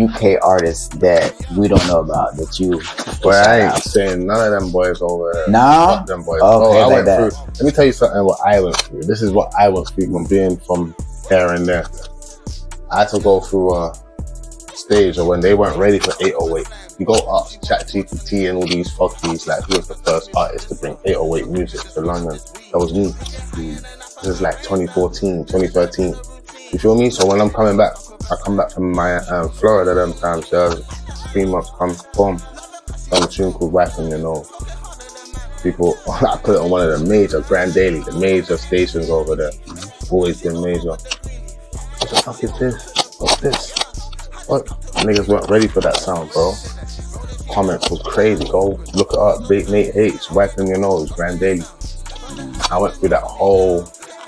UK artists that we don't know about that you? Well, I ain't saying none of them boys over there. No? Fuck them boys. Okay, I went that. through. Let me tell you something what I went through. This is what I went through from being from here and there. I had to go through a stage of when they weren't ready for 808. You go up, ChatGPT and all these fuckies, like who was the first artist to bring 808 music to London? That was me. This is like 2014, 2013. You feel me? So when I'm coming back, I come back from my Florida them times, 3 months, come boom, on a tune called Rapping, you know. People, I put it on one of the major, Grand Daily, the major stations over there. Always been major. What the fuck is this? What's this? What? Niggas weren't ready for that sound, bro. Comments was crazy. Go look it up. Big Nate H, Wiping Your Nose, Grand Daily. I went through that whole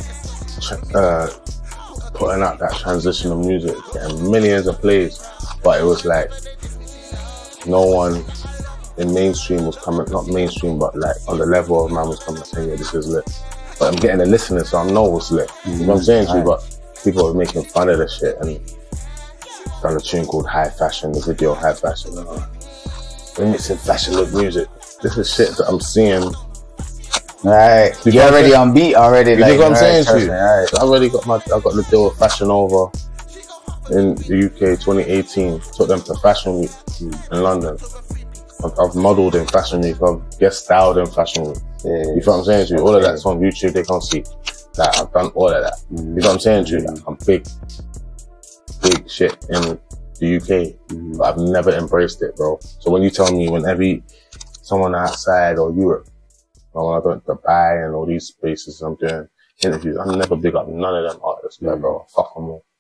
putting out that transition of music, getting millions of plays, but it was like no one in mainstream was coming, not mainstream, but like on the level of man was coming saying, yeah, this is lit. But I'm getting the listeners, so I know it's lit. You know what I'm saying to you? But people were making fun of the shit and done a tune called High Fashion, the video High Fashion. We're mixing fashion with music. This is shit that I'm seeing. Right, you're already on beat already. You know what I'm saying to you? Right. So I got the deal with Fashion Over in the UK 2018. Took them to Fashion Week in London. I've modelled in Fashion Week. I've guest styled in Fashion Week. You know what I'm saying to you? All of that's on YouTube. They can't see. Like, I've done all of that. You know what I'm saying to you? Like, I'm big shit in the UK, but I've never embraced it, bro. So when you tell me someone outside or Europe, when I go to Dubai and all these places I'm doing interviews, I never big up none of them artists, bro. Fuck them all.